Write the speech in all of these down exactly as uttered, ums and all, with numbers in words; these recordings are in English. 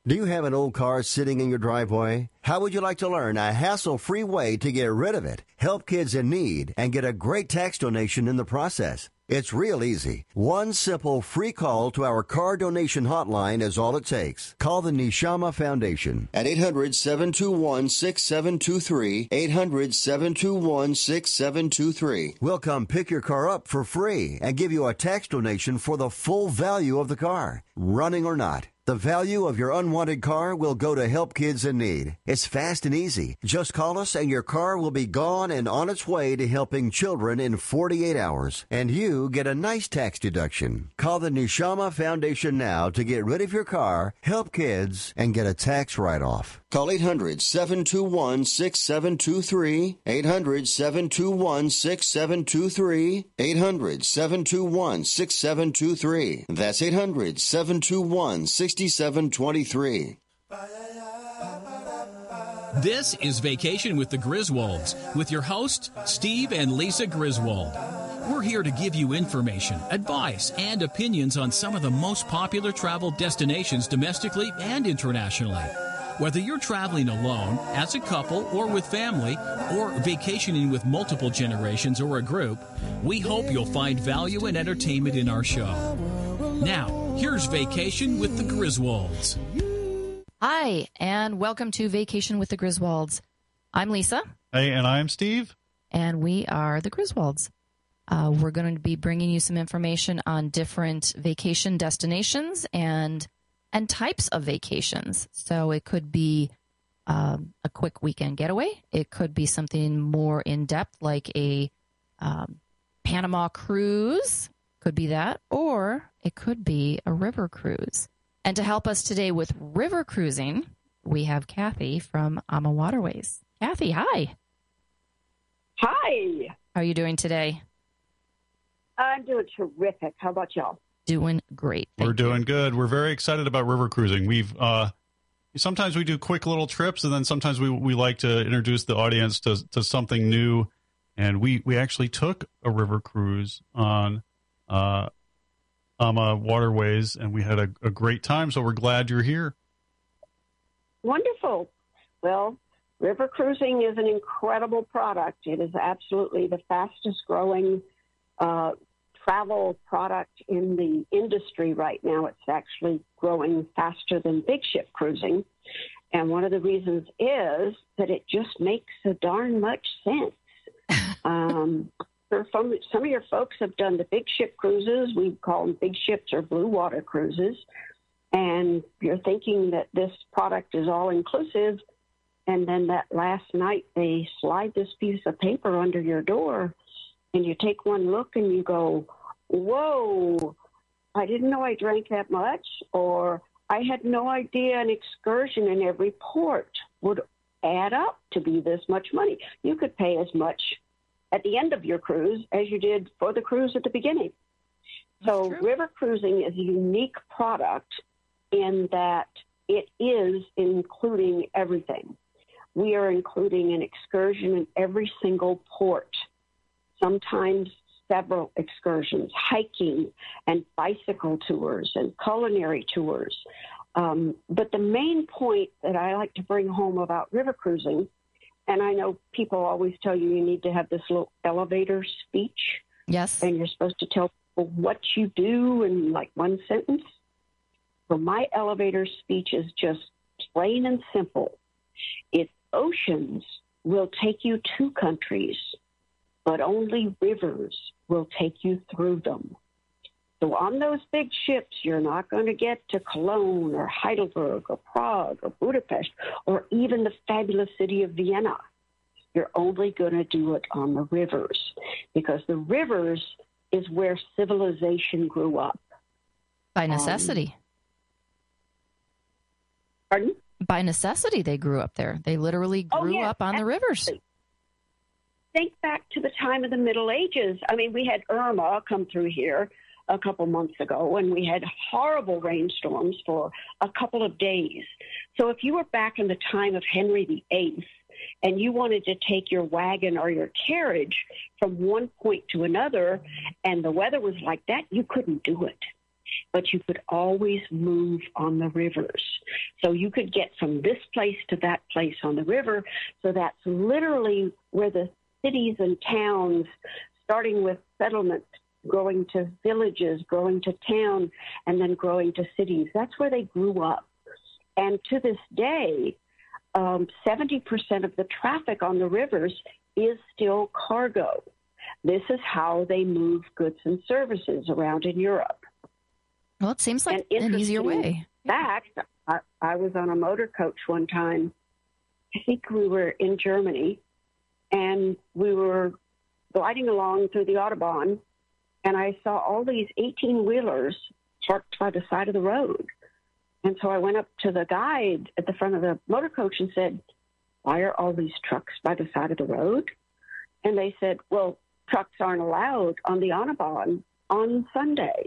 Do you have an old car sitting in your driveway? How would you like to learn a hassle-free way to get rid of it, help kids in need, and get a great tax donation in the process? It's real easy. One simple free call to our car donation hotline is all it takes. Call the Neshama Foundation at eight hundred, seven two one, six seven two three, eight hundred, seven two one, six seven two three. We'll come pick your car up for free and give you a tax donation for the full value of the car, running or not. The value of your unwanted car will go to help kids in need. It's fast and easy. Just call us and your car will be gone and on its way to helping children in forty-eight hours. And you get a nice tax deduction. Call the Neshama Foundation now to get rid of your car, help kids, and get a tax write-off. Call eight hundred, seven two one, six seven two three, eight hundred, seven two one, six seven two three, eight hundred, seven two one, six seven two three. That's eight hundred, seven two one, six seven two three. This is Vacation with the Griswolds with your hosts, Steve and Lisa Griswold. We're here to give you information, advice, and opinions on some of the most popular travel destinations domestically and internationally. Whether you're traveling alone, as a couple, or with family, or vacationing with multiple generations or a group, we hope you'll find value and entertainment in our show. Now, here's Vacation with the Griswolds. Hi, and welcome to Vacation with the Griswolds. I'm Lisa. Hey, and I'm Steve. And we are the Griswolds. Uh, we're going to be bringing you some information on different vacation destinations and and types of vacations. So it could be um, a quick weekend getaway. It could be something more in-depth like a um, Panama cruise. Could be that. Or it could be a river cruise. And to help us today with river cruising, we have Kathy from Ama Waterways. Kathy, hi. Hi. How are you doing today? I'm doing terrific. How about y'all? Doing great. Thank We're doing you. good. We're very excited about river cruising. We've uh, sometimes we do quick little trips, and then sometimes we we like to introduce the audience to to something new. And we we actually took a river cruise on uh, Ama Waterways, and we had a, a great time. So we're glad you're here. Wonderful. Well, river cruising is an incredible product. It is absolutely the fastest growing uh travel product in the industry right now. It's actually growing faster than big ship cruising. And one of the reasons is that it just makes a darn much sense. um, for some, some of your folks have done the big ship cruises. We call them big ships or blue water cruises. And you're thinking that this product is all inclusive. And then that last night they slide this piece of paper under your door. And you take one look and you go, whoa, I didn't know I drank that much, or I had no idea an excursion in every port would add up to be this much money. You could pay as much at the end of your cruise as you did for the cruise at the beginning. So river cruising is a unique product in that it is including everything. We are including an excursion in every single port. Sometimes several excursions, hiking and bicycle tours and culinary tours. Um, but the main point that I like to bring home about river cruising, and I know people always tell you you need to have this little elevator speech. Yes. And you're supposed to tell people what you do in like one sentence. Well, my elevator speech is just plain and simple. It's oceans will take you to countries, but only rivers will take you through them. So on those big ships, you're not going to get to Cologne or Heidelberg or Prague or Budapest or even the fabulous city of Vienna. You're only going to do it on the rivers because the rivers is where civilization grew up. By necessity. Um, pardon? By necessity, they grew up there. They literally grew oh, yes, up on absolutely. the rivers. Think back to the time of the Middle Ages. I mean, we had Irma come through here a couple months ago, and we had horrible rainstorms for a couple of days. So if you were back in the time of Henry the Eighth and you wanted to take your wagon or your carriage from one point to another and the weather was like that, you couldn't do it. But you could always move on the rivers. So you could get from this place to that place on the river. So that's literally where the cities and towns, starting with settlements, growing to villages, growing to town, and then growing to cities. That's where they grew up. And to this day, um, seventy percent of the traffic on the rivers is still cargo. This is how they move goods and services around in Europe. Well, it seems like an easier way. In fact, I, I was on a motor coach one time. I think we were in Germany, and we were gliding along through the Autobahn, and I saw all these eighteen-wheelers parked by the side of the road. And so I went up to the guide at the front of the motor coach and said, why are all these trucks by the side of the road? And they said, well, trucks aren't allowed on the Autobahn on Sunday.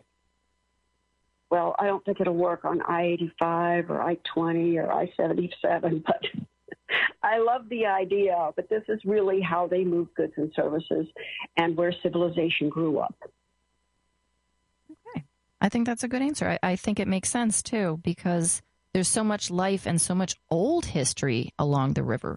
Well, I don't think it'll work on I eighty-five or I twenty or I seventy-seven, but I love the idea. But this is really how they move goods and services and where civilization grew up. Okay. I think that's a good answer. I, I think it makes sense, too, because there's so much life and so much old history along the river.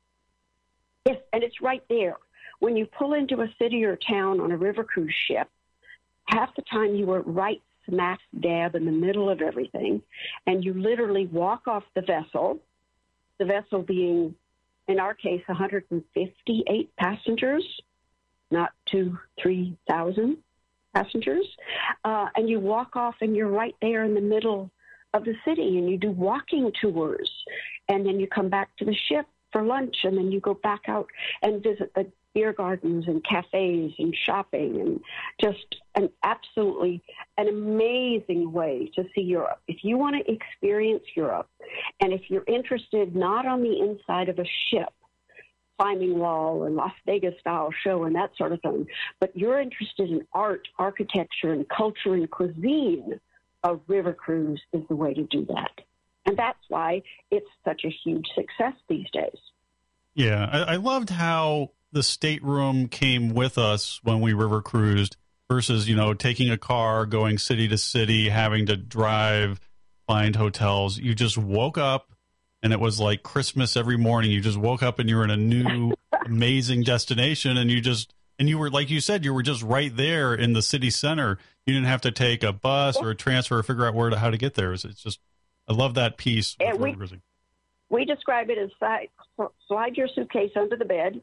Yes, and it's right there. When you pull into a city or town on a river cruise ship, half the time you are right smack dab in the middle of everything, and you literally walk off the vessel, the vessel being, in our case, one hundred fifty-eight passengers, not two, three thousand passengers, uh, and you walk off and you're right there in the middle of the city, and you do walking tours, and then you come back to the ship for lunch, and then you go back out and visit the beer gardens and cafes and shopping, and just an absolutely an amazing way to see Europe. If you want to experience Europe, and if you're interested not on the inside of a ship, climbing wall and Las Vegas style show and that sort of thing, but you're interested in art, architecture, and culture and cuisine, a river cruise is the way to do that. And that's why it's such a huge success these days. Yeah, I, I loved how the stateroom came with us when we river cruised versus, you know, taking a car, going city to city, having to drive, find hotels. You just woke up and it was like Christmas every morning. You just woke up and you were in a new, amazing destination. And you just, and you were, like you said, you were just right there in the city center. You didn't have to take a bus or a transfer or figure out where to, how to get there. It's just, I love that piece. And we, we describe it as slide, slide your suitcase under the bed,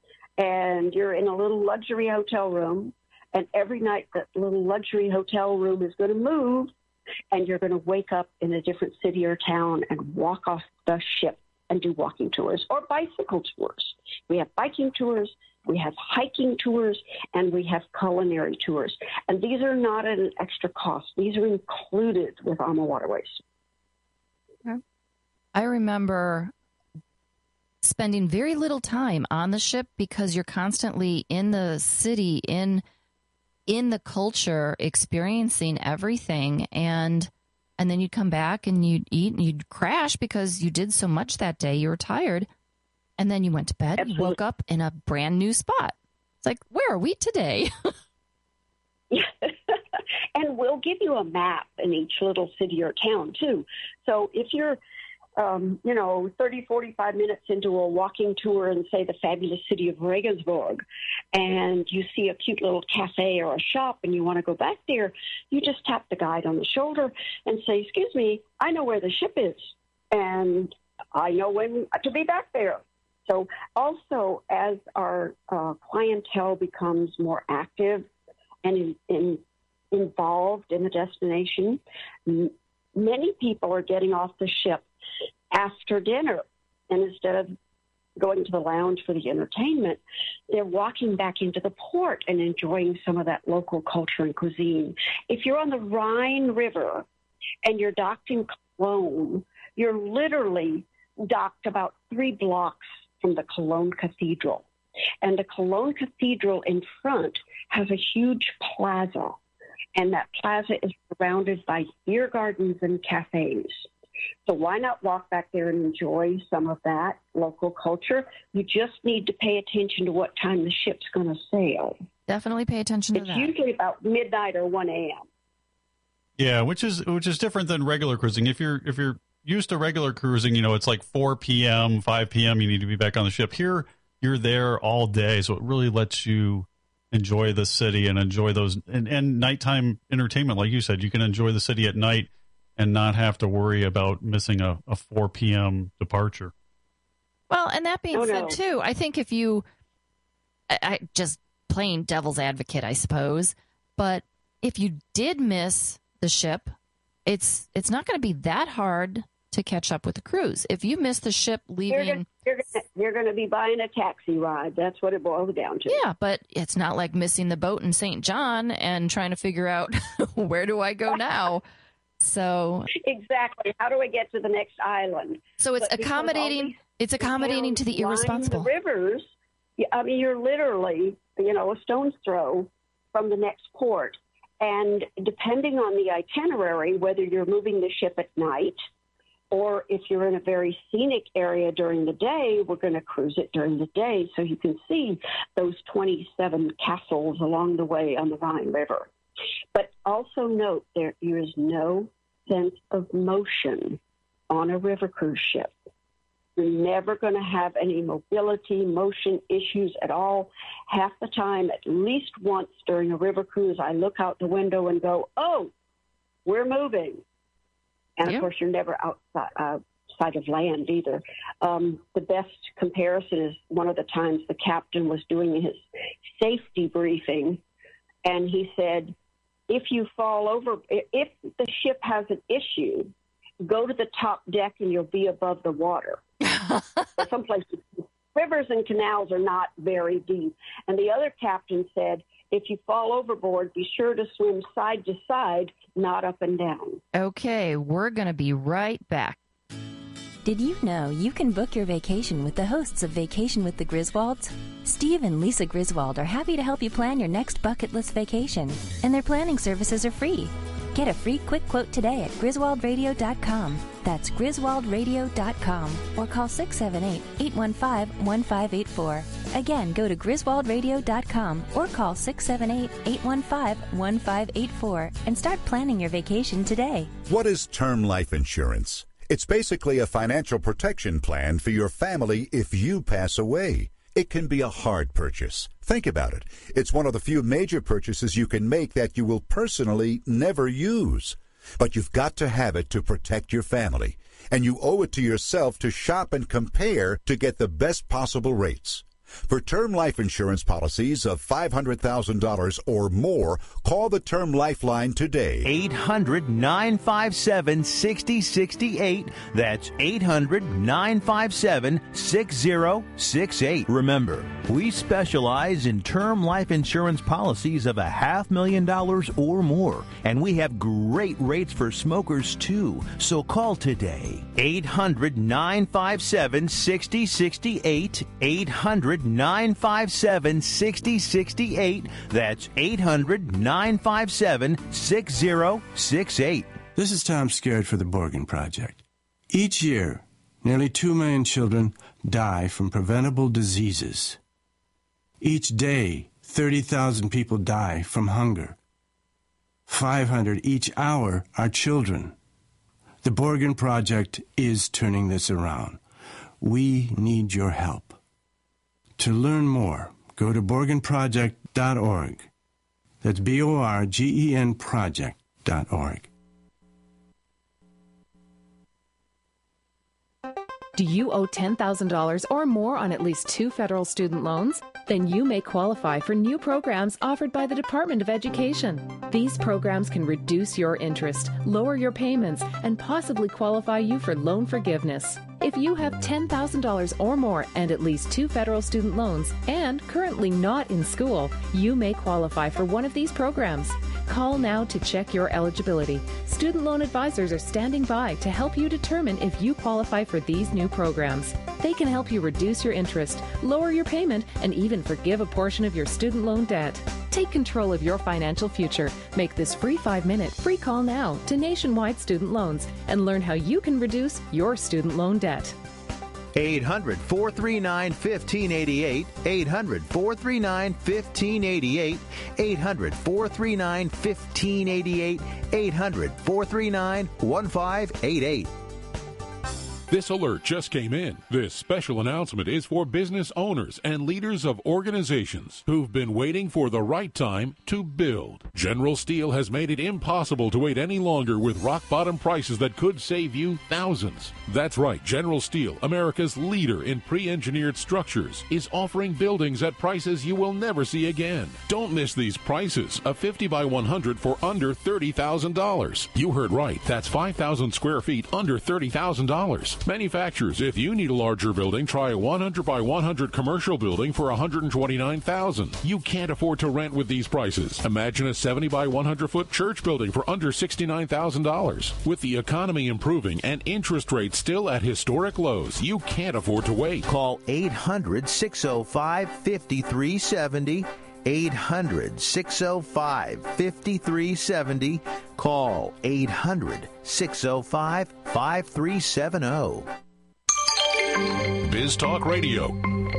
and you're in a little luxury hotel room, and every night that little luxury hotel room is going to move, and you're going to wake up in a different city or town and walk off the ship and do walking tours or bicycle tours. We have biking tours, we have hiking tours, and we have culinary tours. And these are not at an extra cost. These are included with AMA Waterways. I remember spending very little time on the ship because you're constantly in the city, in in the culture, experiencing everything, and and then you'd come back and you'd eat and you'd crash because you did so much that day. You were tired, and then you went to bed. Absolutely. You woke up in a brand new spot. It's like, where are we today? And we'll give you a map in each little city or town too. So if you're Um, you know, thirty, forty-five minutes into a walking tour in, say, the fabulous city of Regensburg, and you see a cute little cafe or a shop and you want to go back there, you just tap the guide on the shoulder and say, excuse me, I know where the ship is, and I know when to be back there. So also, as our uh, clientele becomes more active and in, in, involved in the destination, m- many people are getting off the ship after dinner, and instead of going to the lounge for the entertainment, they're walking back into the port and enjoying some of that local culture and cuisine. If you're on the Rhine River and you're docked in Cologne, you're literally docked about three blocks from the Cologne Cathedral. And the Cologne Cathedral in front has a huge plaza, and that plaza is surrounded by beer gardens and cafes. So why not walk back there and enjoy some of that local culture? You just need to pay attention to what time the ship's going to sail. Definitely pay attention to it's that. It's usually about midnight or one a.m. Yeah, which is which is different than regular cruising. If you're if you're used to regular cruising, you know, it's like four p.m., five p.m., you need to be back on the ship. Here, you're there all day, so it really lets you enjoy the city and enjoy those, and, and nighttime entertainment. Like you said, you can enjoy the city at night and not have to worry about missing a, a four p.m. departure. Well, and that being oh, said, no. too, I think if you, I, I just plain devil's advocate, I suppose, but if you did miss the ship, it's it's not going to be that hard to catch up with the cruise. If you miss the ship leaving... You're gonna, you're going to be buying a taxi ride. That's what it boils down to. Yeah, but it's not like missing the boat in Saint John and trying to figure out where do I go now. So exactly. How do I get to the next island? So it's But accommodating. It's accommodating to the irresponsible. The rivers. I mean, you're literally, you know, a stone's throw from the next port, and depending on the itinerary, whether you're moving the ship at night, or if you're in a very scenic area during the day, we're going to cruise it during the day so you can see those twenty-seven castles along the way on the Rhine River. But also note there is no sense of motion on a river cruise ship. You're never going to have any mobility, motion issues at all. Half the time, at least once during a river cruise, I look out the window and go, oh, we're moving. And, yeah. of course, you're never outside, uh, outside of land either. Um, the best comparison is one of the times the captain was doing his safety briefing, and he said, if you fall over, if the ship has an issue, go to the top deck and you'll be above the water. Some places, rivers and canals are not very deep. And the other captain said, if you fall overboard, be sure to swim side to side, not up and down. Okay, we're going to be right back. Did you know you can book your vacation with the hosts of Vacation with the Griswolds? Steve and Lisa Griswold are happy to help you plan your next bucket list vacation, and their planning services are free. Get a free quick quote today at griswold radio dot com. That's griswold radio dot com, or call six seven eight, eight one five, one five eight four. Again, go to griswold radio dot com or call six seven eight, eight one five, one five eight four and start planning your vacation today. What is term life insurance? It's basically a financial protection plan for your family if you pass away. It can be a hard purchase. Think about it. It's one of the few major purchases you can make that you will personally never use. But you've got to have it to protect your family. And you owe it to yourself to shop and compare to get the best possible rates. For term life insurance policies of five hundred thousand dollars or more, call the Term Lifeline today. eight hundred, nine five seven, six zero six eight. That's eight hundred, nine five seven, six zero six eight. Remember, we specialize in term life insurance policies of a half million dollars or more, and we have great rates for smokers too. So call today. eight hundred, nine five seven, six zero six eight. eight hundred, nine five seven, six zero six eight. That's eight hundred, nine five seven, six zero six eight. This is Tom Skerritt for the Borgen Project. Each year, nearly two million children die from preventable diseases. Each day, thirty thousand people die from hunger. five hundred each hour are children. The Borgen Project is turning this around. We need your help. To learn more, go to borgen project dot org. That's B O R G E N project dot org. Do you owe ten thousand dollars or more on at least two federal student loans? Then you may qualify for new programs offered by the Department of Education. These programs can reduce your interest, lower your payments, and possibly qualify you for loan forgiveness. If you have ten thousand dollars or more and at least two federal student loans and currently not in school, you may qualify for one of these programs. Call now to check your eligibility. Student loan advisors are standing by to help you determine if you qualify for these new programs. They can help you reduce your interest, lower your payment, and even forgive a portion of your student loan debt. Take control of your financial future. Make this free five-minute free call now to Nationwide Student Loans and learn how you can reduce your student loan debt. eight hundred, four three nine, one five eight eight. eight hundred, four three nine, one five eight eight. eight hundred, four three nine, one five eight eight. eight hundred, four three nine, one five eight eight. This alert just came in. This special announcement is for business owners and leaders of organizations who've been waiting for the right time to build. General Steel has made it impossible to wait any longer with rock-bottom prices that could save you thousands. That's right, General Steel, America's leader in pre-engineered structures, is offering buildings at prices you will never see again. Don't miss these prices. A fifty by one hundred for under thirty thousand dollars. You heard right. That's five thousand square feet under thirty thousand dollars. Manufacturers, if you need a larger building, try a one hundred by one hundred commercial building for one hundred twenty-nine thousand dollars. You can't afford to rent with these prices. Imagine a seventy by one hundred foot church building for under sixty-nine thousand dollars. With the economy improving and interest rates still at historic lows, you can't afford to wait. Call eight hundred, six oh five, five three seven oh. eight hundred, six oh five, five three seven oh. Call eight hundred, six oh five, five three seven oh. Biz Talk Radio.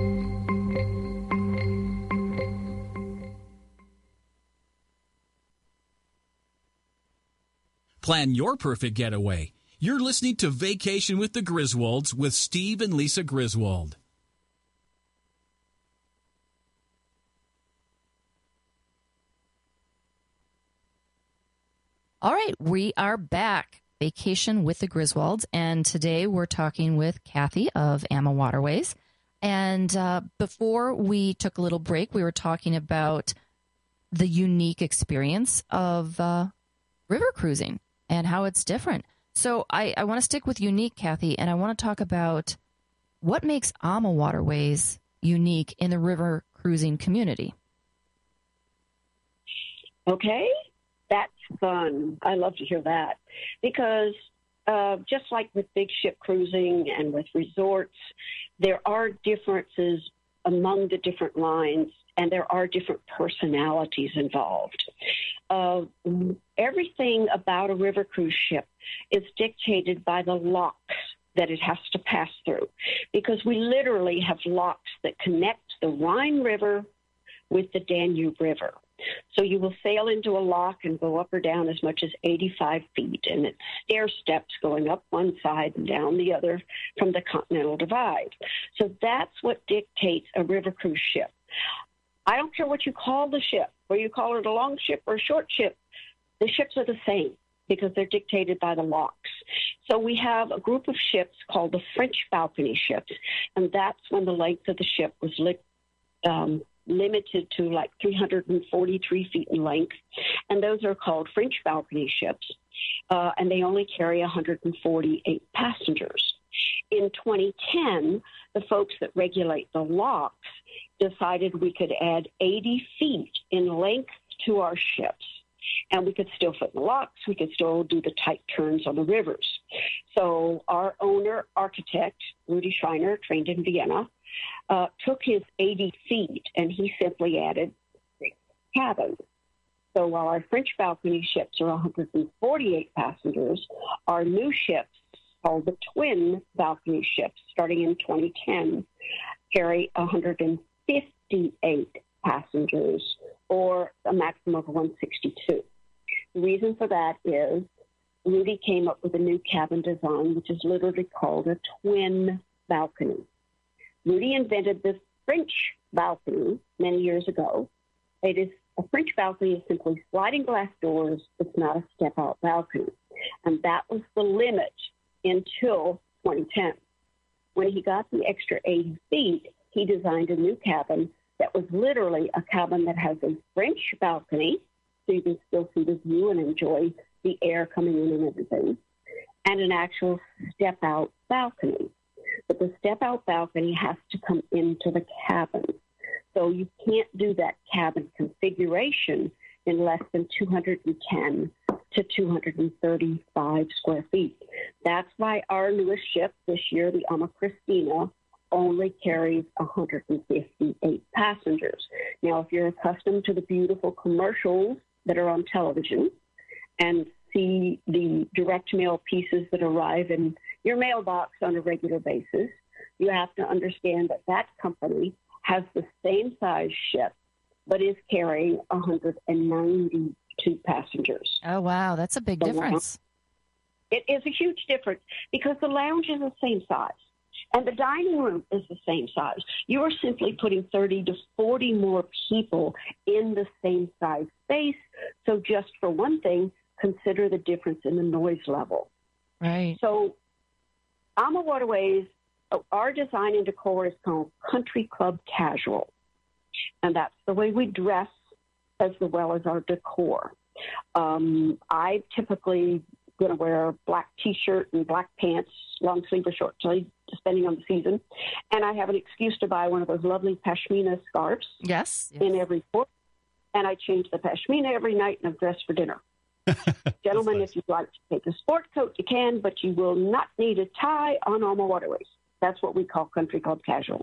Plan your perfect getaway. You're listening to Vacation with the Griswolds with Steve and Lisa Griswold. All right, we are back. Vacation with the Griswolds, and today we're talking with Kathy of AMA Waterways. And uh, before we took a little break, we were talking about the unique experience of uh, river cruising and how it's different. So I, I want to stick with unique, Kathy, and I want to talk about what makes AMA Waterways unique in the river cruising community. Okay. That's fun. I love to hear that because uh, just like with big ship cruising and with resorts, there are differences among the different lines and there are different personalities involved. Uh, everything about a river cruise ship is dictated by the locks that it has to pass through because we literally have locks that connect the Rhine River with the Danube River. So you will sail into a lock and go up or down as much as eighty-five feet, and it's stair steps going up one side and down the other from the Continental Divide. So that's what dictates a river cruise ship. I don't care what you call the ship, whether you call it a long ship or a short ship, the ships are the same because they're dictated by the locks. So we have a group of ships called the French balcony ships, and that's when the length of the ship was lit, um, limited to like three hundred forty-three feet in length, and those are called French balcony ships, uh, and they only carry one hundred forty-eight passengers. In twenty ten, the folks that regulate the locks decided we could add eighty feet in length to our ships, and we could still fit in the locks, we could still do the tight turns on the rivers. So our owner, architect, Rudy Schreiner, trained in Vienna, Uh, took his eighty feet and he simply added six cabins. So while our French balcony ships are one hundred forty-eight passengers, our new ships, called the twin balcony ships, starting in twenty ten, carry one hundred fifty-eight passengers, or a maximum of one hundred sixty-two. The reason for that is Rudy came up with a new cabin design, which is literally called a twin balcony. Rudy invented this French balcony many years ago. It is a French balcony is simply sliding glass doors. It's not a step-out balcony. And that was the limit until twenty ten. When he got the extra eighty feet, he designed a new cabin that was literally a cabin that has a French balcony, so you can still see the view and enjoy the air coming in and everything, and an actual step-out balcony. But the step-out balcony has to come into the cabin. So you can't do that cabin configuration in less than two hundred ten to two hundred thirty-five square feet. That's why our newest ship this year, the AMA Christina, only carries one hundred fifty-eight passengers. Now, if you're accustomed to the beautiful commercials that are on television and see the direct mail pieces that arrive in your mailbox on a regular basis, you have to understand that that company has the same size ship, but is carrying one hundred ninety-two passengers. Oh, wow. That's a big so difference. It is a huge difference because the lounge is the same size and the dining room is the same size. You are simply putting thirty to forty more people in the same size space. So just for one thing, consider the difference in the noise level. Right. So Ama Waterways, our design and decor is called Country Club Casual. And that's the way we dress as well as our decor. Um, I typically going to wear a black T-shirt and black pants, long sleeve or short sleeve, depending on the season. And I have an excuse to buy one of those lovely pashmina scarves. Yes. yes. In every port. And I change the pashmina every night and I'm dressed for dinner. Gentlemen, nice. If you'd like to take a sport coat, you can, but you will not need a tie on Ama Waterways. That's what we call Country Club Casual.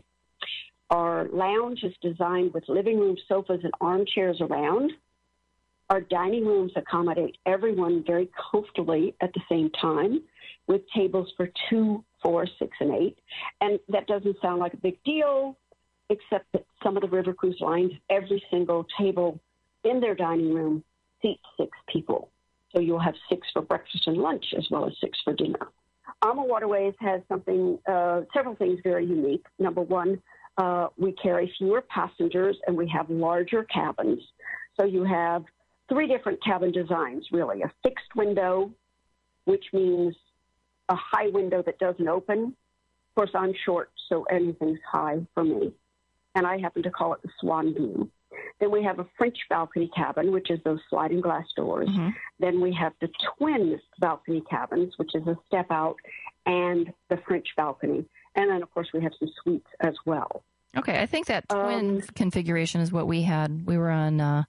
Our lounge is designed with living room sofas and armchairs around. Our dining rooms accommodate everyone very comfortably at the same time with tables for two, four, six, and eight. And that doesn't sound like a big deal, except that some of the river cruise lines, every single table in their dining room seats six people. So you'll have six for breakfast and lunch as well as six for dinner. Ama Waterways has something, uh, several things very unique. Number one, uh, we carry fewer passengers and we have larger cabins. So you have three different cabin designs, really. A fixed window, which means a high window that doesn't open. Of course, I'm short, so anything's high for me. And I happen to call it the swan beam. Then we have a French balcony cabin, which is those sliding glass doors. Mm-hmm. Then we have the twin balcony cabins, which is a step out, and the French balcony. And then, of course, we have some suites as well. Okay, I think that twin Um, configuration is what we had. We were on uh,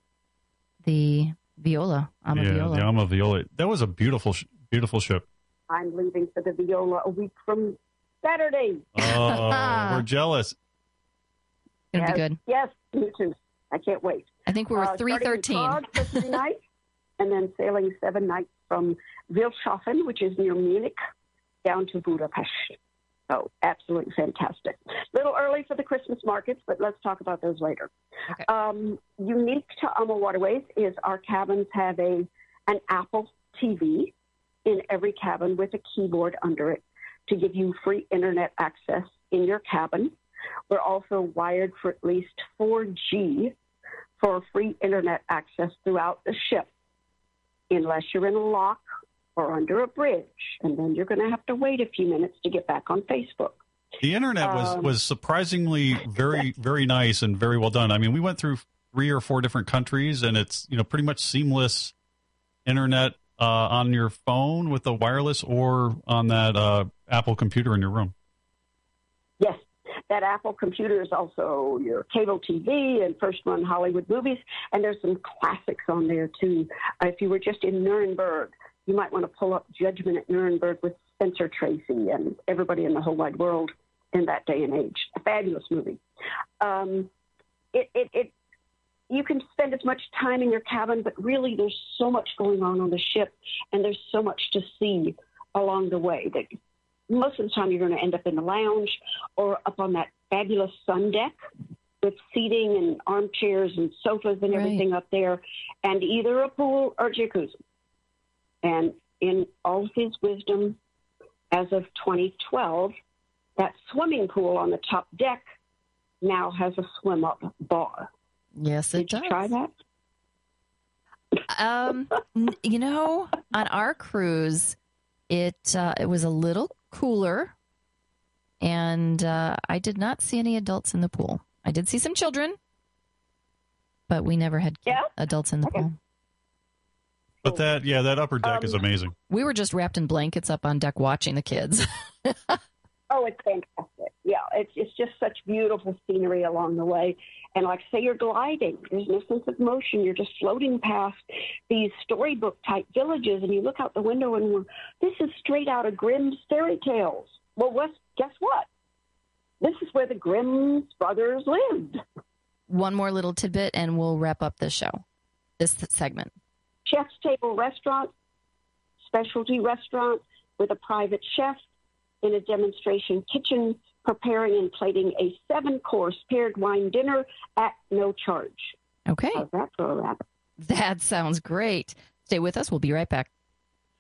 the Viola, Ama yeah, Viola. the Ama Viola. That was a beautiful, sh- beautiful ship. I'm leaving for the Viola a week from Saturday. Oh, we're jealous. It's going to yes, be good. Yes, me too. I can't wait. I think we were Uh, three thirteen. starting in Prague for three nights, and then sailing seven nights from Wilshafen, which is near Munich, down to Budapest. So absolutely fantastic. A little early for the Christmas markets, but let's talk about those later. Okay. Um, unique to Ama Waterways is our cabins have a an Apple T V in every cabin with a keyboard under it to give you free internet access in your cabin. We're also wired for at least four G for free internet access throughout the ship, unless you're in a lock or under a bridge, and then you're going to have to wait a few minutes to get back on Facebook. The internet was, Um, was surprisingly very, very nice and very well done. I mean, we went through three or four different countries, and it's, you know, pretty much seamless internet uh, on your phone with the wireless or on that uh, Apple computer in your room. Yes, that Apple computer is also your cable T V and first run Hollywood movies, and there's some classics on there, too. Uh, if you were just in Nuremberg, you might want to pull up Judgment at Nuremberg with Spencer Tracy and everybody in the whole wide world in that day and age. A fabulous movie. Um, it, it, it, you can spend as much time in your cabin, but really there's so much going on on the ship, and there's so much to see along the way that most of the time you're going to end up in the lounge or up on that fabulous sun deck with seating and armchairs and sofas and Right. everything up there, and either a pool or jacuzzi. And in all of his wisdom, as of twenty twelve, that swimming pool on the top deck now has a swim-up bar. Yes, it Did you does. try that? Um, n- you know, on our cruise, it uh, it was a little cooler, and uh, I did not see any adults in the pool. I did see some children, but we never had Yeah? adults in the Okay. pool. But that, yeah, that upper deck Um, is amazing. We were just wrapped in blankets up on deck watching the kids. Oh, it's fantastic. Yeah, it's it's just such beautiful scenery along the way. And like say you're gliding, there's no sense of motion. You're just floating past these storybook type villages, and you look out the window and this is straight out of Grimm's fairy tales. Well, what's, guess what? This is where the Grimm's brothers lived. One more little tidbit, and we'll wrap up this show, this segment. Chef's table restaurant, specialty restaurant with a private chef in a demonstration kitchen, preparing and plating a seven-course paired wine dinner at no charge. Okay. How's that for a wrap? That sounds great. Stay with us. We'll be right back.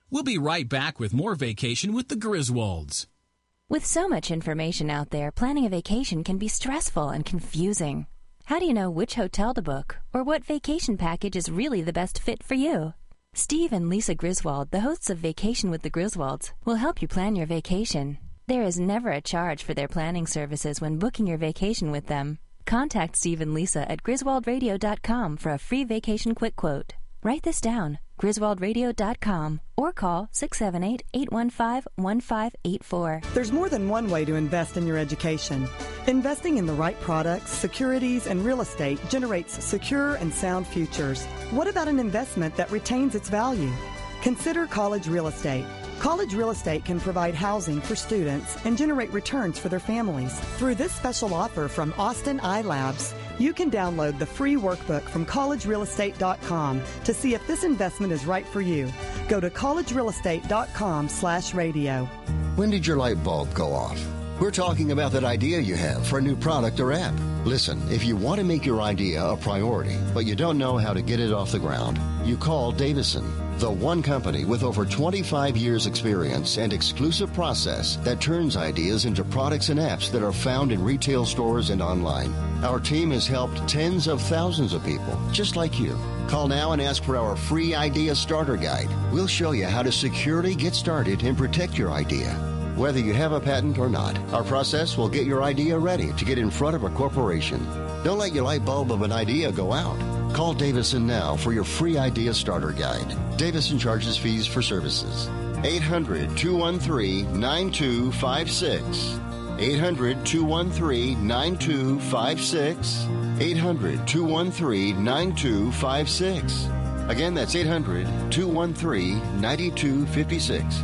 We'll be right back with more Vacation with the Griswolds. With so much information out there, planning a vacation can be stressful and confusing. How do you know which hotel to book or what vacation package is really the best fit for you? Steve and Lisa Griswold, the hosts of Vacation with the Griswolds, will help you plan your vacation. There is never a charge for their planning services when booking your vacation with them. Contact Steve and Lisa at griswold radio dot com for a free vacation quick quote. Write this down, griswold radio dot com, or call six seven eight, eight one five, one five eight four. There's more than one way to invest in your education. Investing in the right products, securities, and real estate generates secure and sound futures. What about an investment that retains its value? Consider college real estate. College real estate can provide housing for students and generate returns for their families. Through this special offer from Austin iLabs, you can download the free workbook from college real estate dot com to see if this investment is right for you. Go to college real estate dot com slash radio. When did your light bulb go off? We're talking about that idea you have for a new product or app. Listen, if you want to make your idea a priority, but you don't know how to get it off the ground, you call Davison, the one company with over twenty-five years experience and exclusive process that turns ideas into products and apps that are found in retail stores and online. Our team has helped tens of thousands of people, just like you. Call now and ask for our free idea starter guide. We'll show you how to securely get started and protect your idea. Whether you have a patent or not, our process will get your idea ready to get in front of a corporation. Don't let your light bulb of an idea go out. Call Davison now for your free idea starter guide. Davison charges fees for services. eight hundred, two one three, nine two five six. eight hundred, two one three, nine two five six. eight hundred, two one three, nine two five six. Again, that's eight hundred, two one three, nine two five six.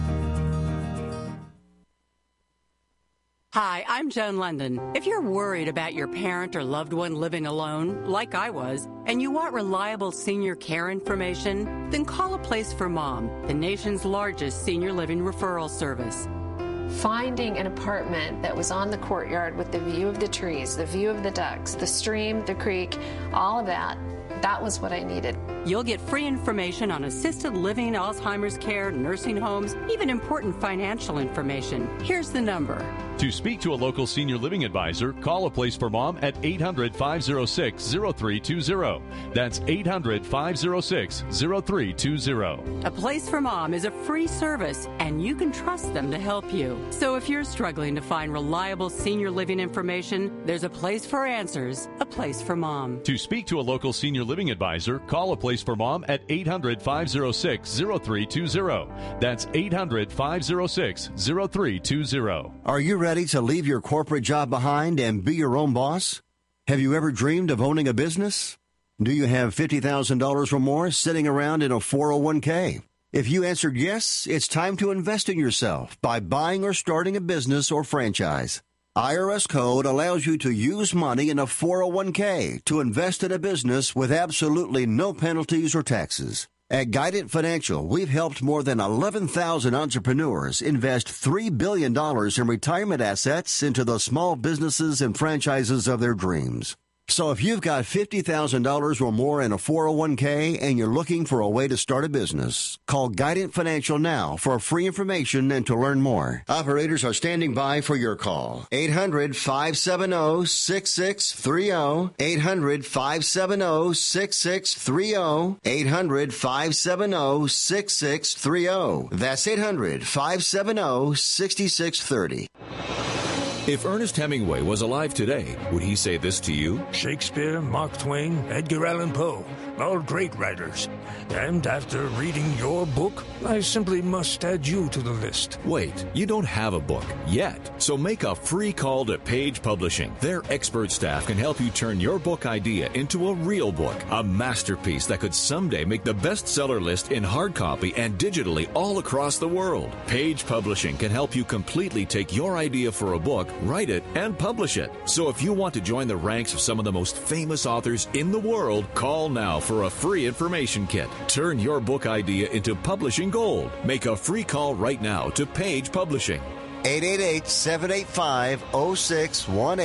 Hi, I'm Joan London. If you're worried about your parent or loved one living alone, like I was, and you want reliable senior care information, then call A Place for Mom, the nation's largest senior living referral service. Finding an apartment that was on the courtyard with the view of the trees, the view of the ducks, the stream, the creek, all of that, that was what I needed. You'll get free information on assisted living, Alzheimer's care, nursing homes, even important financial information. Here's the number. To speak to a local senior living advisor, call A Place for Mom at eight hundred, five oh six, oh three two oh. That's eight hundred, five oh six, oh three two oh. A Place for Mom is a free service, and you can trust them to help you. So if you're struggling to find reliable senior living information, there's a place for answers, A Place for Mom. To speak to a local senior living advisor, call A Place for Mom at eight hundred, five oh six, oh three two oh. That's eight hundred, five oh six, oh three two oh. Are you ready to leave your corporate job behind and be your own boss? Have you ever dreamed of owning a business? Do you have fifty thousand dollars or more sitting around in a four oh one k? If you answered yes, it's time to invest in yourself by buying or starting a business or franchise. I R S Code allows you to use money in a four oh one k to invest in a business with absolutely no penalties or taxes. At Guidant Financial, we've helped more than eleven thousand entrepreneurs invest three billion dollars in retirement assets into the small businesses and franchises of their dreams. So if you've got fifty thousand dollars or more in a four oh one k and you're looking for a way to start a business, call Guidant Financial now for free information and to learn more. Operators are standing by for your call. eight hundred, five seven zero, six six three zero. eight hundred, five seven zero, six six three zero. eight hundred, five seven zero, six six three zero. That's eight hundred, five seven zero, six six three zero. If Ernest Hemingway was alive today, would he say this to you? Shakespeare, Mark Twain, Edgar Allan Poe, all great writers. And after reading your book, I simply must add you to the list. Wait, you don't have a book yet. So make a free call to Page Publishing. Their expert staff can help you turn your book idea into a real book, a masterpiece that could someday make the bestseller list in hard copy and digitally all across the world. Page Publishing can help you completely take your idea for a book, write it, and publish it. So if you want to join the ranks of some of the most famous authors in the world, call now for a free information kit. Turn your book idea into publishing gold. Make a free call right now to Page Publishing. eight eight eight, seven eight five, zero six one eight.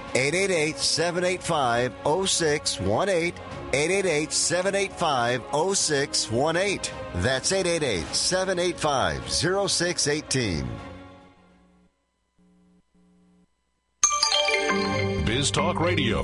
eight eight eight, seven eight five, zero six one eight. eight eight eight, seven eight five, zero six one eight. That's eight eight eight, seven eight five, zero six one eight. Biz Talk Radio.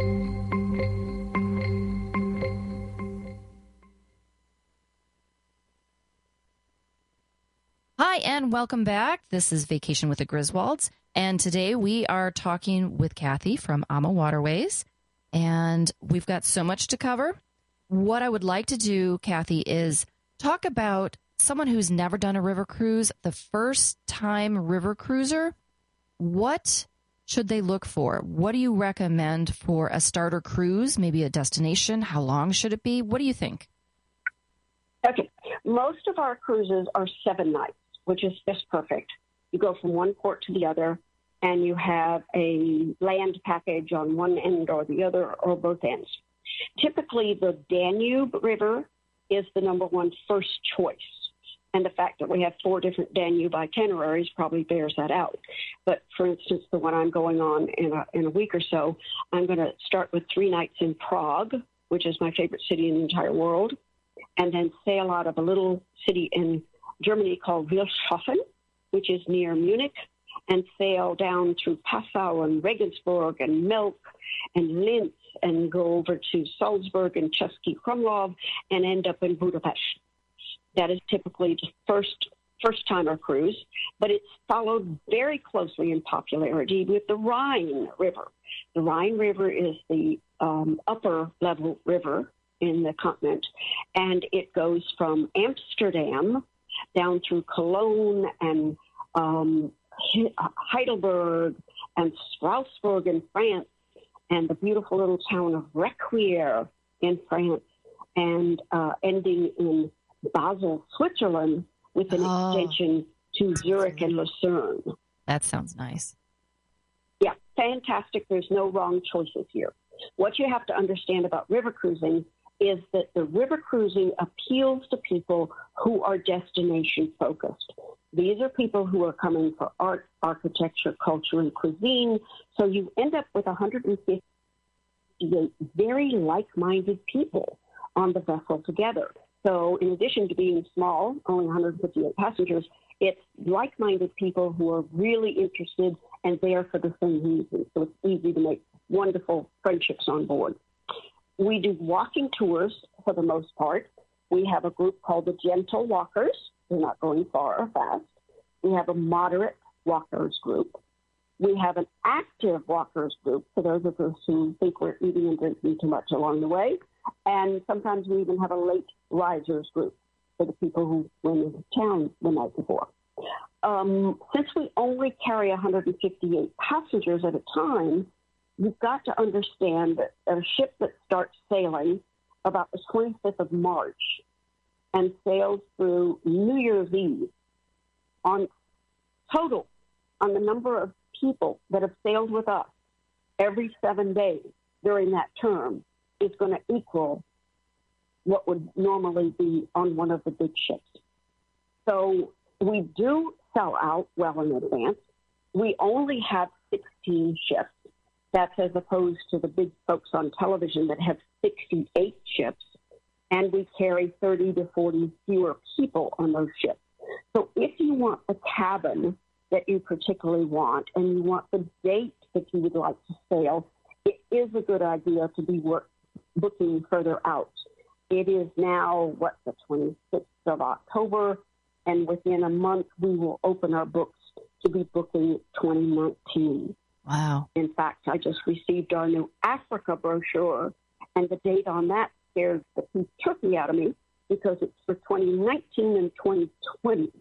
Hi, and welcome back. This is Vacation with the Griswolds, and today we are talking with Kathy from AMA Waterways, and we've got so much to cover. What I would like to do, Kathy, is talk about someone who's never done a river cruise, the first-time river cruiser. What should they look for? What do you recommend for a starter cruise, maybe a destination? How long should it be? What do you think? Okay. Most of our cruises are seven nights, which is just perfect. You go from one port to the other, and you have a land package on one end or the other or both ends. Typically, the Danube River is the number one first choice. And the fact that we have four different Danube itineraries probably bears that out. But, for instance, the one I'm going on in a, in a week or so, I'm going to start with three nights in Prague, which is my favorite city in the entire world, and then sail out of a little city in Germany called Wilshofen, which is near Munich, and sail down through Passau and Regensburg and Melk and Linz and go over to Salzburg and Český Krumlov and end up in Budapest. That is typically the first first-timer cruise, but it's followed very closely in popularity with the Rhine River. The Rhine River is the um, upper-level river in the continent, and it goes from Amsterdam down through Cologne and um, Heidelberg and Strasbourg in France and the beautiful little town of Requier in France and uh, ending in Basel, Switzerland with an oh. extension to Zurich and Lucerne. That sounds nice. Yeah, fantastic. There's no wrong choices here. What you have to understand about river cruising is that the river cruising appeals to people who are destination focused. These are people who are coming for art, architecture, culture, and cuisine. So you end up with one hundred fifty-eight very like-minded people on the vessel together. So in addition to being small, only one hundred fifty-eight passengers, it's like-minded people who are really interested and there for the same reason. So it's easy to make wonderful friendships on board. We do walking tours for the most part. We have a group called the Gentle Walkers. They're not going far or fast. We have a moderate walkers group. We have an active walkers group for those of us who think we're eating and drinking too much along the way. And sometimes we even have a late risers group for the people who went into town the night before. Um, since we only carry one hundred fifty-eight passengers at a time, you've got to understand that a ship that starts sailing about the twenty-fifth of March and sails through New Year's Eve on total on the number of people that have sailed with us every seven days during that term is going to equal what would normally be on one of the big ships. So we do sell out well in advance. We only have sixteen ships. That's as opposed to the big folks on television that have sixty-eight ships, and we carry thirty to forty fewer people on those ships. So if you want a cabin that you particularly want and you want the date that you would like to sail, it is a good idea to be work, booking further out. It is now, what, the twenty-sixth of October, and within a month we will open our books to be booking twenty nineteen. Wow. In fact, I just received our new Africa brochure, and the date on that scared the beef turkey out of me because it's for twenty nineteen and twenty twenty.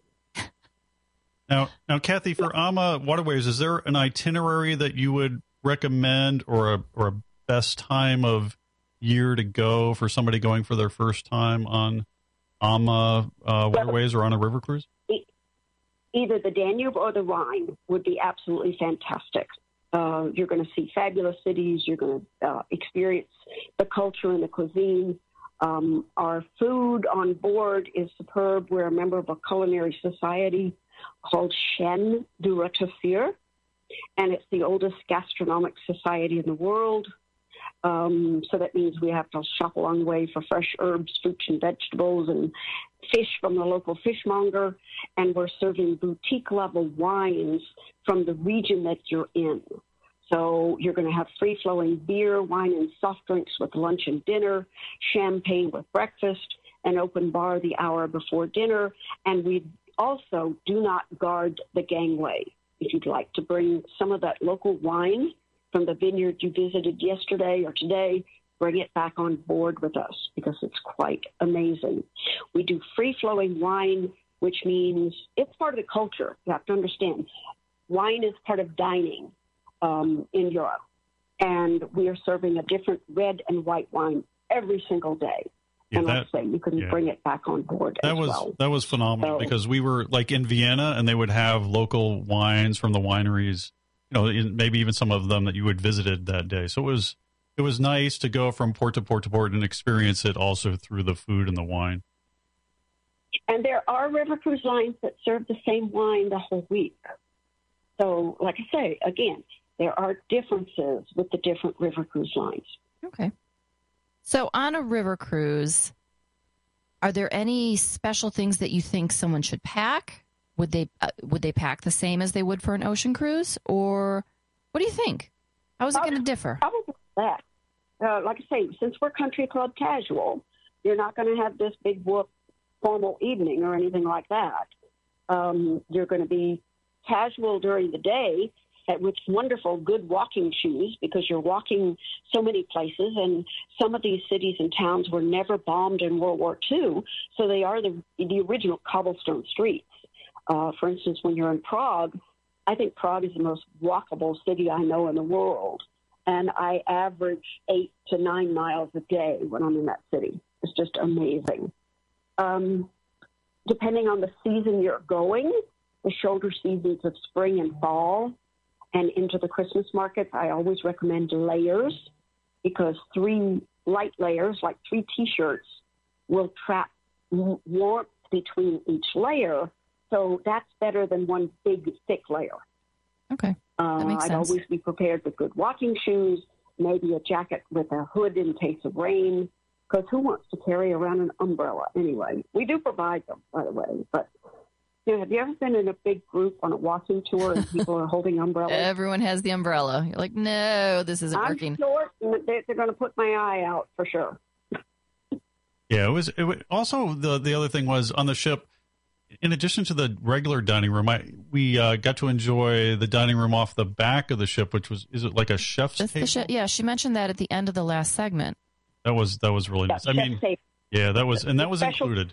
Now, now, Kathy, for AMA Waterways, is there an itinerary that you would recommend or a, or a best time of year to go for somebody going for their first time on AMA uh, Waterways or on a river cruise? Either the Danube or the Rhine would be absolutely fantastic. Uh, you're going to see fabulous cities. You're going to uh, experience the culture and the cuisine. Um, our food on board is superb. We're a member of a culinary society called Chaîne du Rôtisseur, and it's the oldest gastronomic society in the world. Um, so that means we have to shop along the way for fresh herbs, fruits, and vegetables, and fish from the local fishmonger. And we're serving boutique-level wines from the region that you're in. So you're going to have free-flowing beer, wine, and soft drinks with lunch and dinner, champagne with breakfast, an open bar the hour before dinner. And we also do not guard the gangway. If you'd like to bring some of that local wine from the vineyard you visited yesterday or today, bring it back on board with us because it's quite amazing. We do free-flowing wine, which means it's part of the culture. You have to understand. Wine is part of dining um, in Europe, and we are serving a different red and white wine every single day. Yeah, and that, let's say you can yeah. bring it back on board that as was, well. That was phenomenal So, because we were like in Vienna and they would have local wines from the wineries, you know, in, maybe even some of them that you had visited that day. So it was it was nice to go from port to port to port and experience it also through the food and the wine. And there are river cruise lines that serve the same wine the whole week. So, like I say, again, there are differences with the different river cruise lines. Okay. So on a river cruise, are there any special things that you think someone should pack? Would they uh, would they pack the same as they would for an ocean cruise, or what do you think? How is it going to differ? Probably that. Uh, like I say, since we're country club casual, you're not going to have this big whoop formal evening or anything like that. Um, you're going to be casual during the day with wonderful, good walking shoes because you're walking so many places, and some of these cities and towns were never bombed in World War Two, so they are the, the original cobblestone streets. Uh, for instance, when you're in Prague, I think Prague is the most walkable city I know in the world, and I average eight to nine miles a day when I'm in that city. It's just amazing. Um, depending on the season you're going, the shoulder seasons of spring and fall, and into the Christmas markets, I always recommend layers because three light layers, like three T-shirts, will trap warmth between each layer. So that's better than one big, thick layer. Okay. Uh, that makes I'd sense. always be prepared with good walking shoes, maybe a jacket with a hood in case of rain, because who wants to carry around an umbrella anyway? We do provide them, by the way, but you know, have you ever been in a big group on a walking tour and people are holding umbrellas? Everyone has the umbrella. You're like, no, this isn't I'm working. short, and they're, they're going to put my eye out for sure. Yeah, it was, it was also the the other thing was on the ship. In addition to the regular dining room, I, we uh, got to enjoy the dining room off the back of the ship, which was is it like a chef's That's table? the sh- yeah, she mentioned that at the end of the last segment. That was that was really Yeah, nice. I chef's mean, table. yeah, that was and that was Special- included.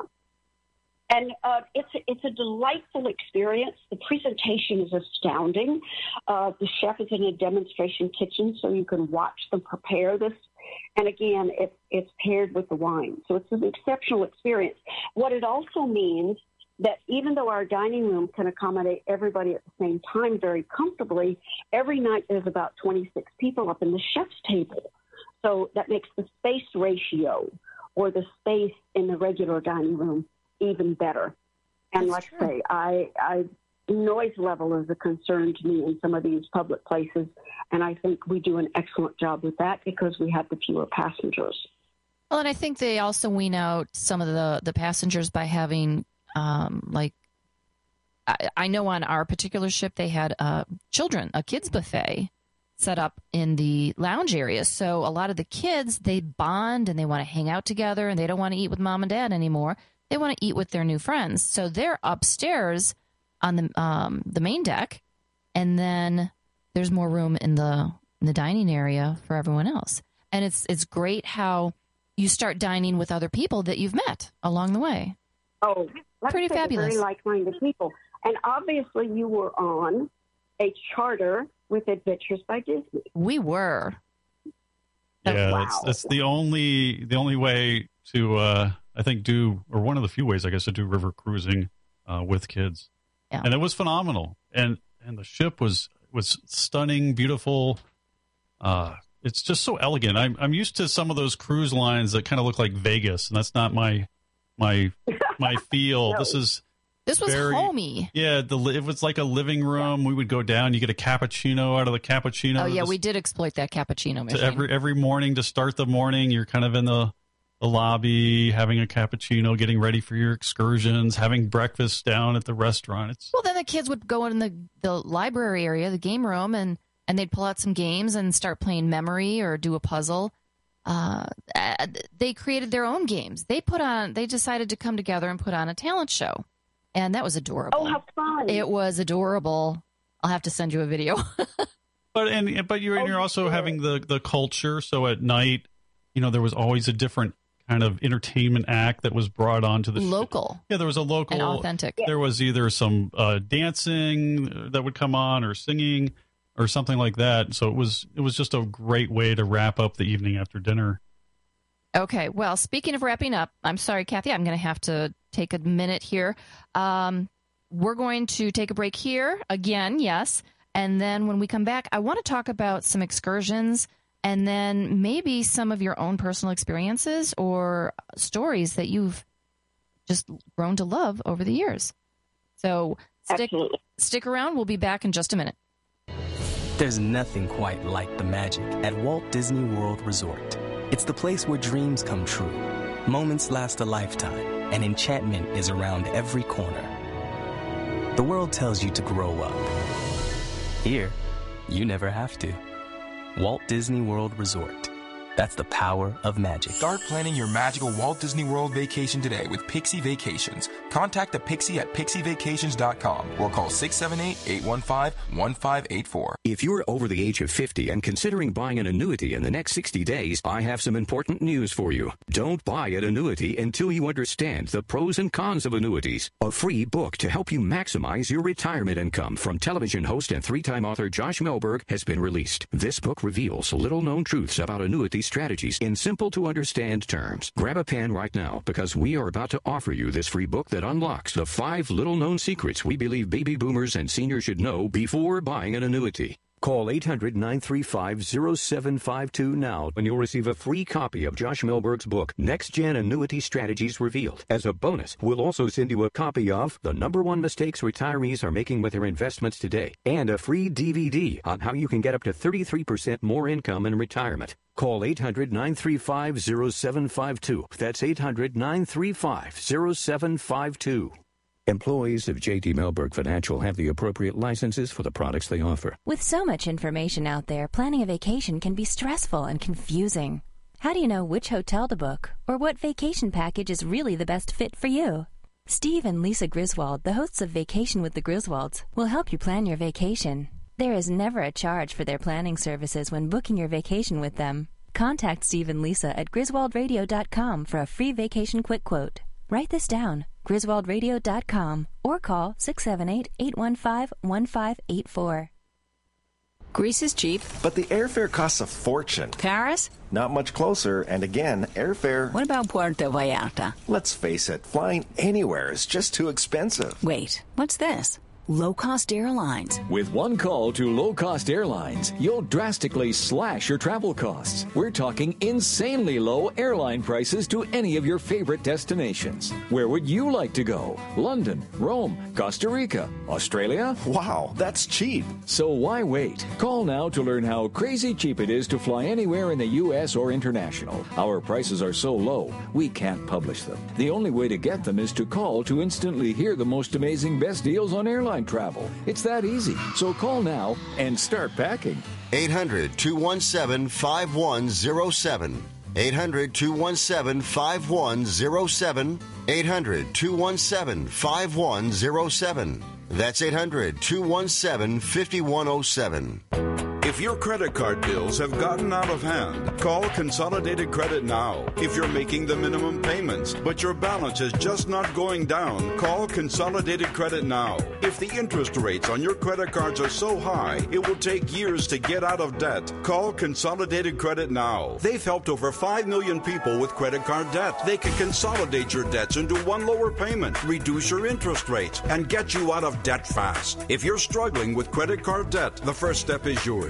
And uh, it's it's a delightful experience. The presentation is astounding. Uh, the chef is in a demonstration kitchen, so you can watch them prepare this. And again, it's it's paired with the wine, so it's an exceptional experience. What it also means that even though our dining room can accommodate everybody at the same time very comfortably, every night there's about twenty-six people up in the chef's table. So that makes the space ratio or the space in the regular dining room even better. And That's like true. I say, I, I noise level is a concern to me in some of these public places, and I think we do an excellent job with that because we have the fewer passengers. Well, and I think they also wean out some of the, the passengers by having, um, like, I, I know on our particular ship they had uh, children, a kids buffet set up in the lounge area. So a lot of the kids, they bond and they want to hang out together and they don't want to eat with mom and dad anymore. They want to eat with their new friends. So they're upstairs on the um, the main deck, and then there's more room in the in the dining area for everyone else. And it's it's great how you start dining with other people that you've met along the way. Oh, let's Pretty say they're fabulous. Very like-minded people. And obviously you were on a charter with Adventures by Disney. We were. Yeah, wow. that's that's the only the only way to uh, I think do or one of the few ways I guess to do river cruising uh, with kids. Yeah. And it was phenomenal. And and the ship was was stunning, beautiful. Uh, it's just so elegant. I'm I'm used to some of those cruise lines that kind of look like Vegas, and that's not my my my feel. No. This is This was very, homey. Yeah, the it was like a living room. Yeah. We would go down. You get a cappuccino out of the cappuccino. Oh yeah, just, we did exploit that cappuccino machine. Every every morning to start the morning, you're kind of in the, the lobby having a cappuccino, getting ready for your excursions, having breakfast down at the restaurant. It's well, then the kids would go in the the library area, the game room, and and they'd pull out some games and start playing memory or do a puzzle. Uh, they created their own games. They put on. They decided to come together and put on a talent show. And that was adorable. Oh, how fun! It was adorable. I'll have to send you a video. but and but you're, oh, you're also sure. having the, the culture. So at night, you know, there was always a different kind of entertainment act that was brought onto the local. Show. Yeah, there was a local and authentic. There was either some uh, dancing that would come on, or singing, or something like that. So it was it was just a great way to wrap up the evening after dinner. Okay, well, speaking of wrapping up, I'm sorry, Kathy, I'm going to have to take a minute here. Um, we're going to take a break here again, yes. And then when we come back, I want to talk about some excursions and then maybe some of your own personal experiences or stories that you've just grown to love over the years. So stick, stick around. We'll be back in just a minute. There's nothing quite like the magic at Walt Disney World Resort. It's the place where dreams come true, moments last a lifetime, and enchantment is around every corner. The world tells you to grow up. Here, you never have to. Walt Disney World Resort. That's the power of magic. Start planning your magical Walt Disney World vacation today with Pixie Vacations. Contact the Pixie at pixie vacations dot com or call six seven eight, eight one five, one five eight four. If you're over the age of fifty and considering buying an annuity in the next sixty days, I have some important news for you. Don't buy an annuity until you understand the pros and cons of annuities. A free book to help you maximize your retirement income from television host and three-time author Josh Melberg has been released. This book reveals little-known truths about annuity strategies in simple-to-understand terms. Grab a pen right now because we are about to offer you this free book that unlocks the five little-known secrets we believe baby boomers and seniors should know before buying an annuity. Call eight hundred, nine three five, zero seven five two now and you'll receive a free copy of Josh Melberg's book, Next Gen Annuity Strategies Revealed. As a bonus, we'll also send you a copy of The Number One Mistakes Retirees Are Making with Their Investments Today and a free D V D on how you can get up to thirty-three percent more income in retirement. Call eight hundred, nine three five, zero seven five two. That's eight hundred, nine three five, zero seven five two. Employees of J D Melberg Financial have the appropriate licenses for the products they offer. With so much information out there, planning a vacation can be stressful and confusing. How do you know which hotel to book or what vacation package is really the best fit for you? Steve and Lisa Griswold, the hosts of Vacation with the Griswolds, will help you plan your vacation. There is never a charge for their planning services when booking your vacation with them. Contact Steve and Lisa at griswold radio dot com for a free vacation quick quote. Write this down, griswold radio dot com, or call six seven eight, eight one five, one five eight four. Greece is cheap. But the airfare costs a fortune. Paris? Not much closer, and again, airfare... What about Puerto Vallarta? Let's face it, flying anywhere is just too expensive. Wait, what's this? Low-cost airlines. With one call to low-cost airlines, you'll drastically slash your travel costs. We're talking insanely low airline prices to any of your favorite destinations. Where would you like to go? London, Rome, Costa Rica, Australia? Wow, that's cheap. So why wait? Call now to learn how crazy cheap it is to fly anywhere in the U S or international. Our prices are so low, we can't publish them. The only way to get them is to call to instantly hear the most amazing best deals on airline travel. It's that easy. So call now and start packing. eight hundred, two one seven, five one zero seven. eight hundred, two one seven, five one zero seven. eight hundred, two one seven, five one zero seven. That's eight hundred, two one seven, five one zero seven. If your credit card bills have gotten out of hand, call Consolidated Credit now. If you're making the minimum payments, but your balance is just not going down, call Consolidated Credit now. If the interest rates on your credit cards are so high, it will take years to get out of debt, call Consolidated Credit now. They've helped over five million people with credit card debt. They can consolidate your debts into one lower payment, reduce your interest rates, and get you out of debt fast. If you're struggling with credit card debt, the first step is yours.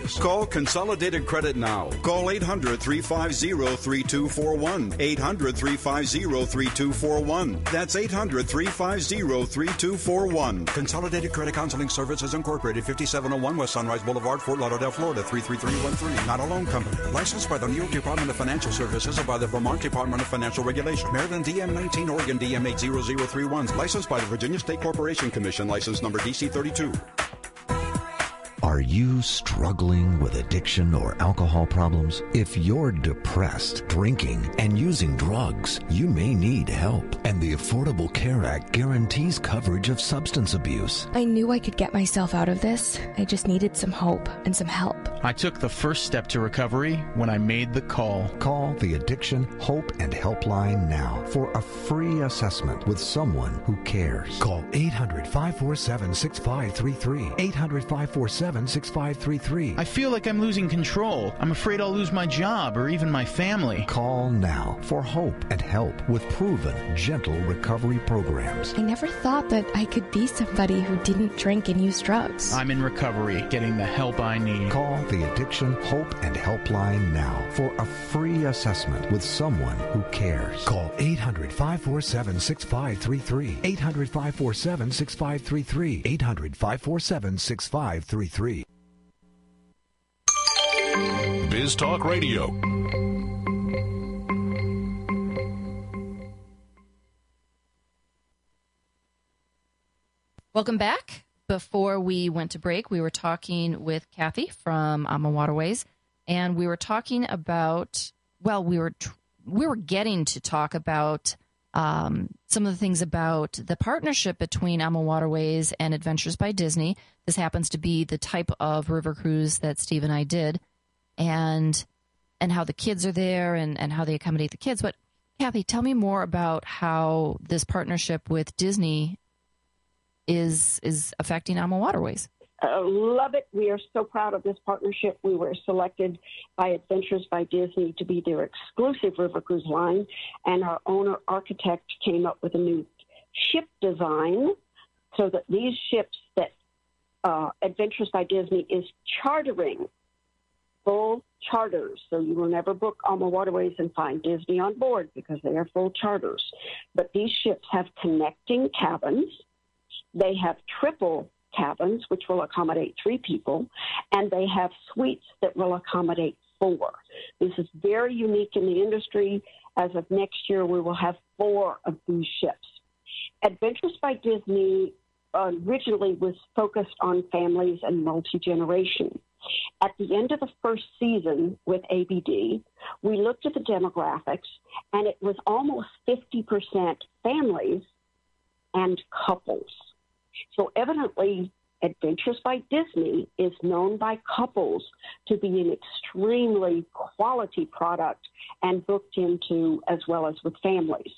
service. Call Consolidated Credit now. Call eight hundred, three five zero, three two four one. eight hundred, three five zero, three two four one. That's eight hundred, three five zero, three two four one. Consolidated Credit Counseling Services Incorporated, fifty-seven oh one West Sunrise Boulevard, Fort Lauderdale, Florida, three three three one three. Not a loan company. Licensed by the New York Department of Financial Services and by the Vermont Department of Financial Regulation. Maryland D M nineteen, Oregon D M eight zero zero three one. Licensed by the Virginia State Corporation Commission. License number D C thirty-two. Are you struggling with addiction or alcohol problems? If you're depressed, drinking, and using drugs, you may need help. And the Affordable Care Act guarantees coverage of substance abuse. I knew I could get myself out of this. I just needed some hope and some help. I took the first step to recovery when I made the call. Call the Addiction, Hope, and Helpline now for a free assessment with someone who cares. Call eight hundred, five four seven, six five three three. eight hundred, five four seven, six five three three. I feel like I'm losing control. I'm afraid I'll lose my job or even my family. Call now for hope and help with proven, gentle recovery programs. I never thought that I could be somebody who didn't drink and use drugs. I'm in recovery, getting the help I need. Call the Addiction, Hope, and Helpline now for a free assessment with someone who cares. Call eight hundred, five four seven, six five three three. eight hundred, five four seven, six five three three. eight hundred, five four seven, six five three three. Biz Talk Radio. Welcome back. Before we went to break, we were talking with Kathy from AMA Waterways, and we were talking about, well, we were tr- we were getting to talk about um, some of the things about the partnership between AMA Waterways and Adventures by Disney. This happens to be the type of river cruise that Steve and I did, and and how the kids are there and, and how they accommodate the kids. But Kathy, tell me more about how this partnership with Disney is is affecting AMA Waterways. Uh, love it. We are so proud of this partnership. We were selected by Adventures by Disney to be their exclusive river cruise line, and our owner architect came up with a new ship design so that these ships that uh, Adventures by Disney is chartering, full charters, so you will never book AMA Waterways and find Disney on board because they are full charters. But these ships have connecting cabins. They have triple cabins, which will accommodate three people, and they have suites that will accommodate four. This is very unique in the industry. As of next year, we will have four of these ships. Adventures by Disney originally was focused on families and multi-generation. At the end of the first season with A B D, we looked at the demographics, and it was almost fifty percent families and couples. So evidently, Adventures by Disney is known by couples to be an extremely quality product and booked into as well as with families.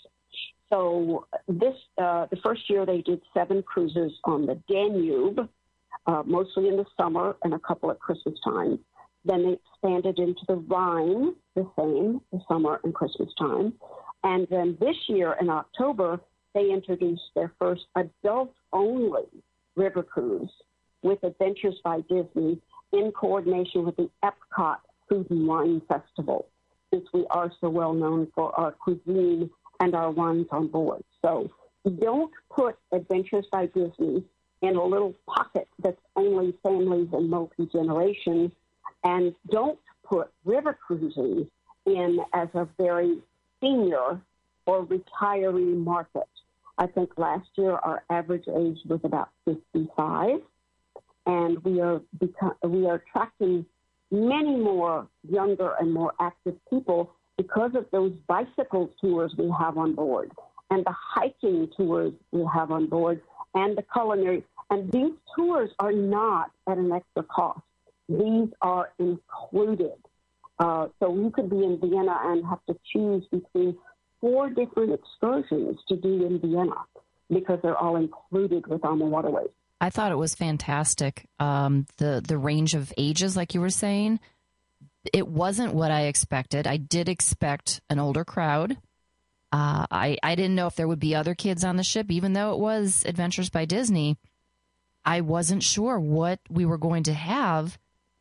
So this, uh, the first year they did seven cruises on the Danube, uh, mostly in the summer and a couple at Christmas time. Then they expanded into the Rhine, the same, the summer and Christmas time. And then this year in October, they introduced their first adult-only river cruise with Adventures by Disney in coordination with the Epcot Food and Wine Festival, since we are so well known for our cuisine and our wines on board. So don't put Adventures by Disney in a little pocket that's only families and multi-generation, and don't put river cruising in as a very senior or retiree market. I think last year our average age was about fifty-five, and we are beco- we are attracting many more younger and more active people because of those bicycle tours we have on board, and the hiking tours we have on board, and the culinary. And these tours are not at an extra cost. These are included. Uh, so you could be in Vienna and have to choose between four different excursions to do in Vienna because they're all included with AMA Waterways. I thought it was fantastic. Um, the, the range of ages, like you were saying, it wasn't what I expected. I did expect an older crowd. Uh, I, I didn't know if there would be other kids on the ship, even though it was Adventures by Disney. I wasn't sure what we were going to have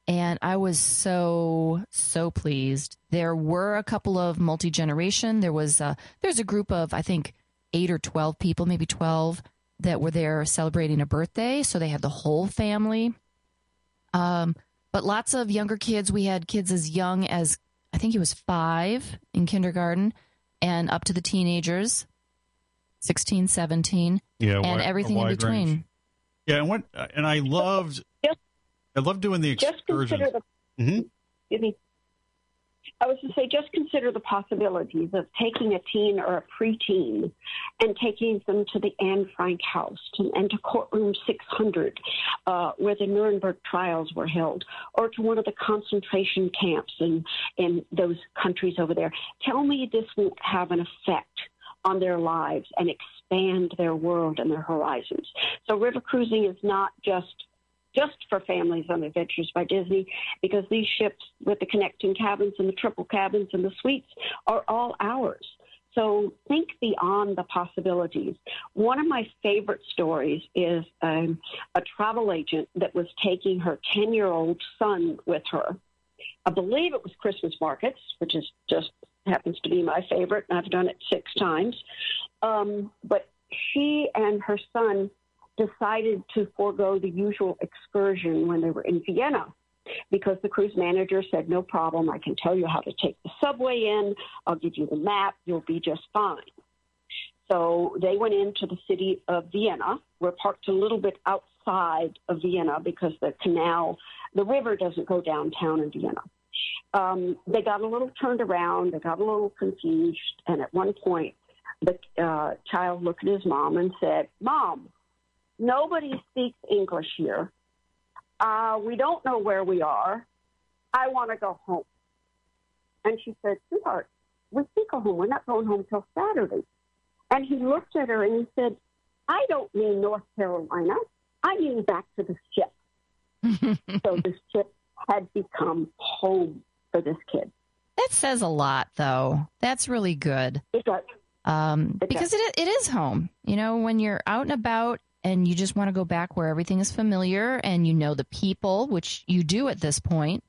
and I was so, so pleased. There were a couple of multi-generation. There was a, there's a group of, I think, eight or twelve people, maybe twelve, that were there celebrating a birthday. So they had the whole family. Um, but lots of younger kids. We had kids as young as, I think he was five in kindergarten, and up to the teenagers, sixteen, seventeen, yeah, and wide, everything in between. Range. Yeah, and what and I loved, just, I loved doing the excursions. Just consider the, mm-hmm. excuse me. I was to say, just consider the possibilities of taking a teen or a preteen and taking them to the Anne Frank house to, and to courtroom six hundred, uh, where the Nuremberg trials were held, or to one of the concentration camps in, in those countries over there. Tell me this won't have an effect on their lives and expand their world and their horizons. So river cruising is not just just for Families on Adventures by Disney, because these ships with the connecting cabins and the triple cabins and the suites are all ours. So think beyond the possibilities. One of my favorite stories is um, a travel agent that was taking her ten-year-old son with her. I believe it was Christmas markets, which is just happens to be my favorite, and I've done it six times. Um, but she and her son decided to forego the usual excursion when they were in Vienna, because the cruise manager said, no problem, I can tell you how to take the subway in, I'll give you the map, you'll be just fine. So they went into the city of Vienna. We're parked a little bit outside of Vienna because the canal, the river doesn't go downtown in Vienna. Um, they got a little turned around, they got a little confused, and at one point the uh, child looked at his mom and said, Mom, nobody speaks English here. Uh, we don't know where we are. I want to go home. And she said, sweetheart, we can't go home. We're not going home till Saturday. And he looked at her and he said, I don't mean North Carolina. I mean back to the ship. So the ship had become home for this kid. That says a lot, though. That's really good. It does. Um, it because does. it it is home. You know, when you're out and about and you just want to go back where everything is familiar and you know the people, which you do at this point,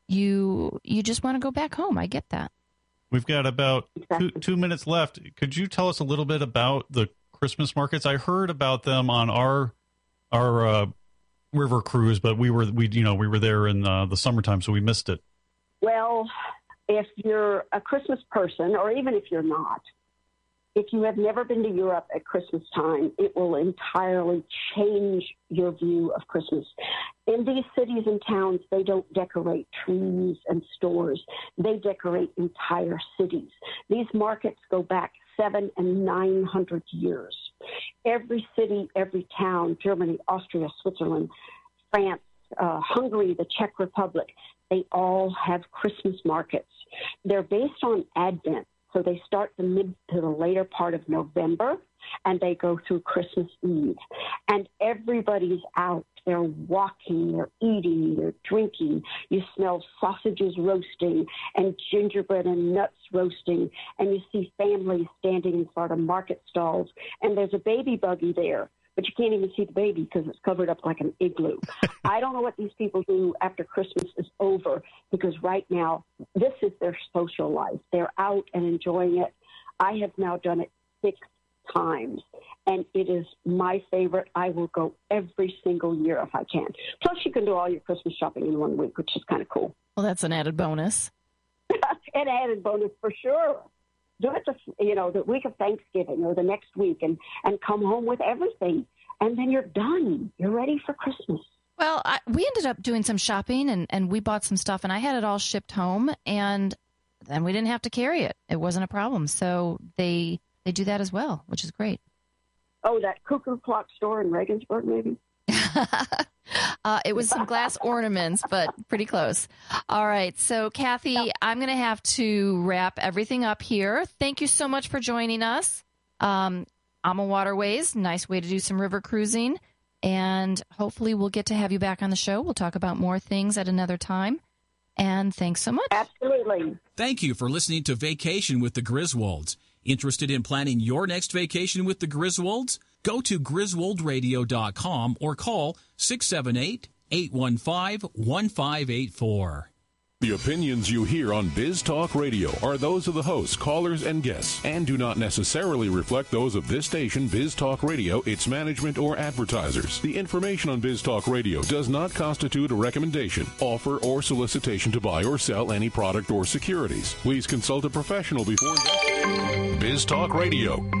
you you just want to go back home. I get that. We've got about exactly. two, two minutes left. Could you tell us a little bit about the Christmas markets? I heard about them on our our uh, river cruise, but we were we you know we were there in uh, the summertime, so we missed it. Well, if you're a Christmas person, or even if you're not, if you have never been to Europe at Christmas time, it will entirely change your view of Christmas. In these cities and towns, they don't decorate trees and stores. They decorate entire cities. These markets go back seven and nine hundred years. Every city, every town, Germany, Austria, Switzerland, France, uh, Hungary, the Czech Republic, they all have Christmas markets. They're based on Advent. So they start the mid to the later part of November, and they go through Christmas Eve. And everybody's out. They're walking, they're eating, they're drinking. You smell sausages roasting and gingerbread and nuts roasting, and you see families standing in front of market stalls. And there's a baby buggy there, but you can't even see the baby because it's covered up like an igloo. I don't know what these people do after Christmas is over, because right now this is their social life. They're out and enjoying it. I have now done it six times, and it is my favorite. I will go every single year if I can. Plus, you can do all your Christmas shopping in one week, which is kind of cool. Well, that's an added bonus. An added bonus for sure. Do it, the, you know, the week of Thanksgiving or the next week, and, and come home with everything. And then you're done. You're ready for Christmas. Well, I, we ended up doing some shopping, and, and we bought some stuff, and I had it all shipped home, and then we didn't have to carry it. It wasn't a problem. So they they do that as well, which is great. Oh, that cuckoo clock store in Regensburg, maybe? uh, it was some glass ornaments, but pretty close. All right. So, Kathy, I'm going to have to wrap everything up here. Thank you so much for joining us. Um, Ama Waterways, nice way to do some river cruising. And hopefully we'll get to have you back on the show. We'll talk about more things at another time. And thanks so much. Absolutely. Thank you for listening to Vacation with the Griswolds. Interested in planning your next vacation with the Griswolds? Go to griswold radio dot com or call six seven eight, eight one five, one five eight four. The opinions you hear on Biz Talk Radio are those of the hosts, callers, and guests, and do not necessarily reflect those of this station, Biz Talk Radio, its management, or advertisers. The information on Biz Talk Radio does not constitute a recommendation, offer, or solicitation to buy or sell any product or securities. Please consult a professional before investing. Biz Talk Radio.